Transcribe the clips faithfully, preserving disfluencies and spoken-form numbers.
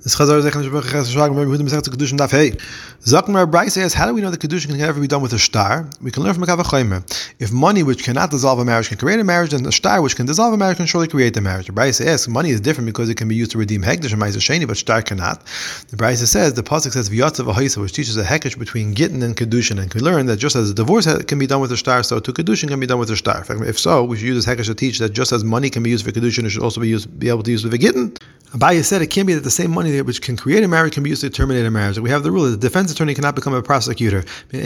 Chazar Zech Nishbach Ches Shag Mer Yehuda Masechet Kedushin Daf Hey. Zakmar Bryce says, how do we know that Kedushin can never be done with a star? We can learn from Mekav Chaymer. If money which cannot dissolve a marriage can create a marriage, then a star which can dissolve a marriage can surely create a marriage. The Bryce asks, money is different because it can be used to redeem Hekdesh and Ma'aser Sheni, but star cannot. The Bryce says, the pasuk says V'yatzav Haisa, which teaches a Hekesh between Gittin and Kedushin, and we learn that just as a divorce can be done with a star, so too Kedushin can be done with a star. If so, we should use this Hekesh to teach that just as money can be used for Kedushin, it should also be used, be able to use with a Gittin. Abaye said it can't be that the same money which can create a marriage can be used to terminate a marriage. We have the rule that the defense attorney cannot become a prosecutor.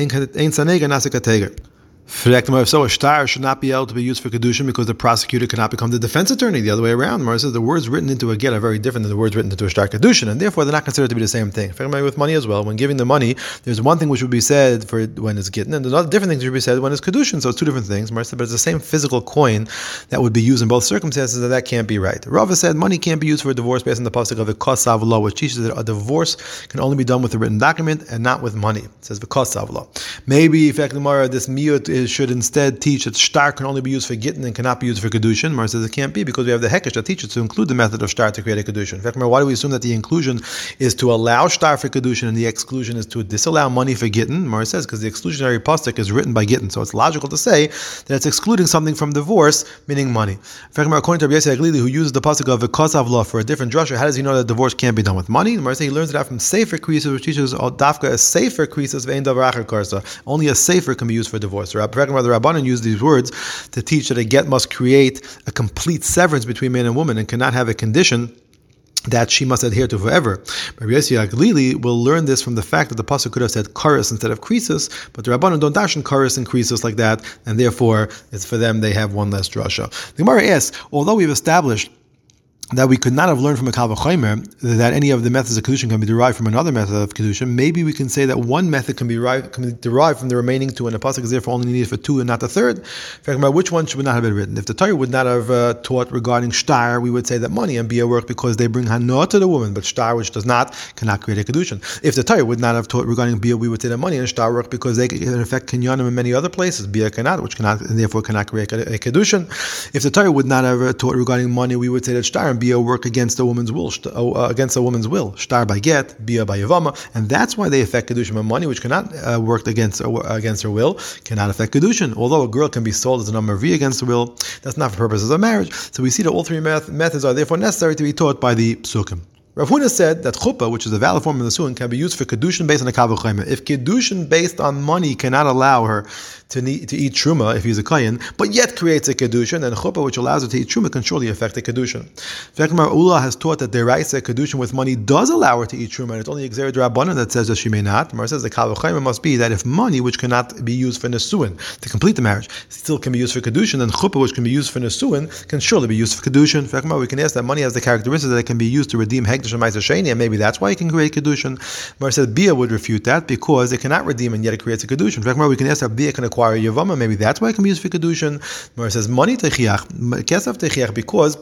If so, a star should not be able to be used for Kedushin because the prosecutor cannot become the defense attorney. The other way around. Mara says the words written into a get are very different than the words written into a star Kedushin, and therefore they're not considered to be the same thing. With money as well, when giving the money, there's one thing which would be said for when it's Gittin, and there's other different things which would be said when it's Kedushin. So it's two different things. Mara said, but it's the same physical coin that would be used in both circumstances, and that can't be right. Rava said money can't be used for a divorce based on the pasuk of the Kosav law, which teaches that a divorce can only be done with a written document and not with money. It says the Kosav law. Maybe, in fact, this miyut is, should instead teach that star can only be used for Gittin and cannot be used for Kedushin. Mar says it can't be because we have the Hekesh that teaches to include the method of star to create a Kedushin. In fact, Mar, why do we assume that the inclusion is to allow star for Kedushin and the exclusion is to disallow money for Gittin? Mar says because the exclusionary pasuk is written by Gittin, so it's logical to say that it's excluding something from divorce, meaning money. In fact, Mar, according to Rabbi Yossi Aglili, who uses the pasuk of the Kosav law for a different drasha, how does he know that divorce can't be done with money? Mar says he learns it out from Sefer Krisos, which teaches Dafka a Sefer Krisos ve'en davar acher karsa. Only a Sefer can be used for divorce. The Rabbanan use these words to teach that a get must create a complete severance between man and woman and cannot have a condition that she must adhere to forever. Rabbi Yossi Aglili will learn this from the fact that the pasuk could have said karis instead of krisus, but the Rabbanon don't darshan karis and krisus like that, and therefore it's for them they have one less drasha. The Gemara asks, although we've established that we could not have learned from a Kal V'chomer that any of the methods of Kedushin can be derived from another method of Kedushin, maybe we can say that one method can be derived, can be derived from the remaining two, and the pasuk is therefore only needed for two and not the third. In fact, which one should not have been written? If the Torah would not have uh, taught regarding shtar, we would say that money and bia work because they bring hana to the woman, but shtar, which does not, cannot create a Kedushin. If the Torah would not have taught regarding bia, we would say that money and shtar work because they in effect kinyanim in many other places, bia cannot, which cannot, and therefore cannot create a, a Kedushin. If the Torah would not have uh, taught regarding money, we would say that shtar and bia work against a woman's will, uh, against a woman's will, shtar by get, bia by yavama, and that's why they affect kedushin. But money, which cannot uh, work against uh, against her will, cannot affect kedushin. Although a girl can be sold as a number V against her will, that's not for purposes of marriage. So we see that all three meth- methods are therefore necessary to be taught by the psukim. Rav Huna said that chuppah, which is a valid form of the suin, can be used for kedushin based on a Kal V'chomer. If kedushin based on money cannot allow her to need, to eat truma if he's a kohen, but yet creates a kedushin, then chuppah, which allows her to eat truma, can surely affect a kedushin. Vekmar Ula has taught that deraisa kedushin with money does allow her to eat truma, and it's only Gzeirah D'Rabbanan that says that she may not. Mar says the Kal V'chomer must be that if money, which cannot be used for nesuin to complete the marriage, still can be used for kedushin, then chuppah, which can be used for nesuin, can surely be used for kedushin. Vekmar, we can ask that money has the characteristic that it can be used to redeem hekdesh and ma'aser sheni, and maybe that's why it can create kedushin. Mar says bia would refute that because it cannot redeem and yet it creates a kedushin. In fact, we can ask that bia can acquire yavama. Maybe that's why it can be used for kedushin. Mar says money techiach, kesef techiach, because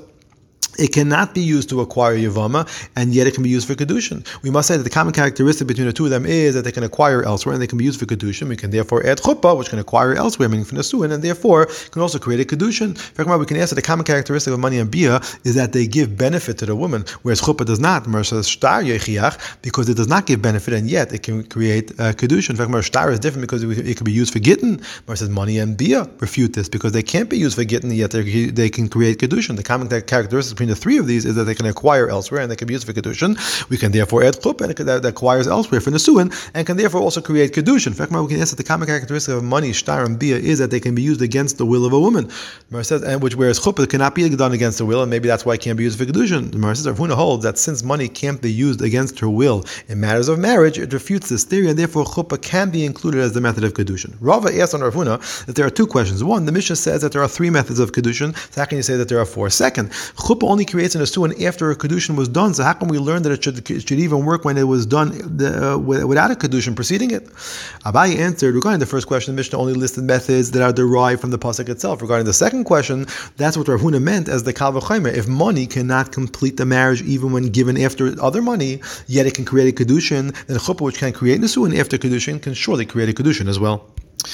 it cannot be used to acquire Yavama, and yet it can be used for Kedushin. We must say that the common characteristic between the two of them is that they can acquire elsewhere, and they can be used for Kedushin. We can therefore add Chuppah, which can acquire elsewhere, meaning for Nesuin, and therefore can also create a Kedushin. In fact, we can ask that the common characteristic of money and Bia is that they give benefit to the woman, whereas Chuppah does not. Mar says Shtar Yechiach, because it does not give benefit, and yet it can create uh, Kedushin. In fact, Mar Shtar is different because it can be used for Gittin. Mar says money and Bia refute this because they can't be used for Gittin, yet they can create Kedushin. The common characteristic between the three of these is that they can acquire elsewhere and they can be used for Kedushin. We can therefore add Chuppah and that acquires elsewhere for Nesuin and can therefore also create Kedushin. In fact, we can ask that the common characteristic of money, shtar, and bia is that they can be used against the will of a woman. Mar says, and which whereas Chuppah cannot be done against the will, and maybe that's why it can't be used for Kedushin. Mar says, Rav Huna holds that since money can't be used against her will in matters of marriage, it refutes this theory, and therefore Chuppah can be included as the method of Kedushin. Rava asks on Rav Huna that there are two questions. One, the Mishnah says that there are three methods of Kedushin. So how can you say that there are four? Second, Chuppah only creates an Nesuin after a Kedushin was done, so how can we learn that it should, it should even work when it was done uh, without a Kedushin preceding it? Abaye answered, regarding the first question, the Mishnah only listed methods that are derived from the pasuk itself. Regarding the second question, that's what Rav Huna meant as the Kal V'chomer. If money cannot complete the marriage even when given after other money, yet it can create a Kedushin, then Chuppah, which can create Nesuin after Kedushin, can surely create a Kedushin as well.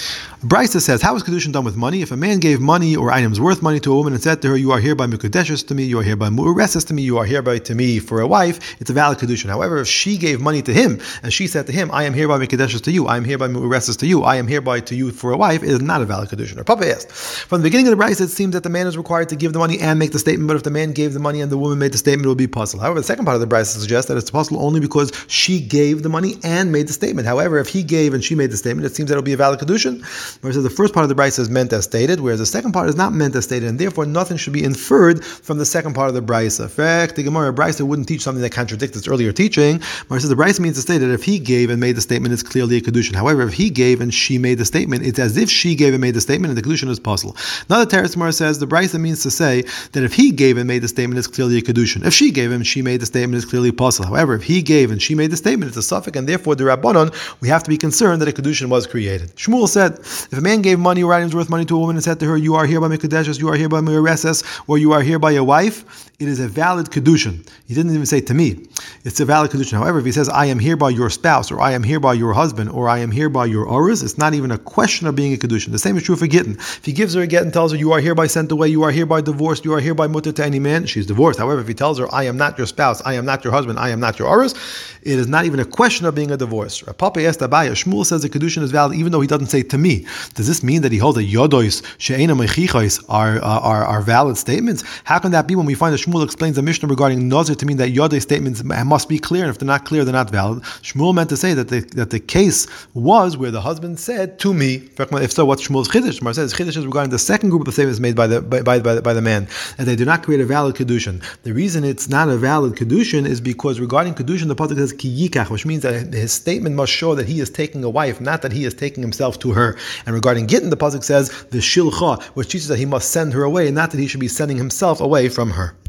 Brisa says, how is kedushin done with money? If a man gave money or items worth money to a woman and said to her, you are hereby mekudeshes to me, you are hereby mu'ureses to me, you are hereby to me for a wife, it's a valid kedushin. However, if she gave money to him and she said to him, I am hereby mekudeshes to you, I am hereby mu'ureses to you, I am hereby to you for a wife, it is not a valid kedushin. Or Papa asked, from the beginning of the Brisa, it seems that the man is required to give the money and make the statement, but if the man gave the money and the woman made the statement, it will be puzzle. However, the second part of the Brisa suggests that it's puzzle only because she gave the money and made the statement. However, if he gave and she made the statement, it seems that it will be a valid kedushin. Whereas the first part of the Brisa is meant as stated, whereas the second part is not meant as stated, and therefore nothing should be inferred from the second part of the Brisa. In fact, the Gemara Brisa wouldn't teach something that contradicts its earlier teaching. Whereas the Brisa means to state that if he gave and made the statement, it's clearly a kedushin. However, if he gave and she made the statement, it's as if she gave and made the statement, and the kedushin is puzzle. Now the Teretz Gemara says the Brisa means to say that if he gave and made the statement, it's clearly a kedushin. If she gave and she made the statement, it's clearly puzzle. However, if he gave and she made the statement, it's a suffix, and therefore the Rabbanon, we have to be concerned that a kedushin was created. Shmuel said, if a man gave money or items worth money to a woman and said to her, you are hereby mekudeshes, you are hereby mu'ureses, or you are hereby a wife, it is a valid kedushin. He didn't even say to me. It's a valid kedushin. However, if he says, I am hereby your spouse, or I am hereby your husband, or I am hereby your orus, it's not even a question of being a kedushin. The same is true for gittin. If he gives her a get and tells her, you are hereby sent away, you are hereby divorced, you are hereby mutter to any man, she's divorced. However, if he tells her, I am not your spouse, I am not your husband, I am not your orus, it is not even a question of being a divorce. Papa asked Abaya, Shmuel says the kedushin is valid even though he doesn't say to me. Does this mean that he holds that yodois she'ena mechichos are, uh, are are valid statements? How can that be when we find that Shmuel explains the Mishnah regarding nazir to mean that yodois statements must be clear, and if they're not clear, they're not valid? Shmuel meant to say that the that the case was where the husband said to me. If so, what's Shmuel's chiddush? Shmuel says chiddush is regarding the second group of statements made by the by, by, by, by the man, and they do not create a valid kedushin. The reason it's not a valid kedushin is because regarding kedushin, the pasuk says ki yikach, which means that his statement must show that he is taking a wife, not that he is taking himself to her. And regarding gittin, the pasuk says the shilcha, which teaches that he must send her away, not that he should be sending himself away from her.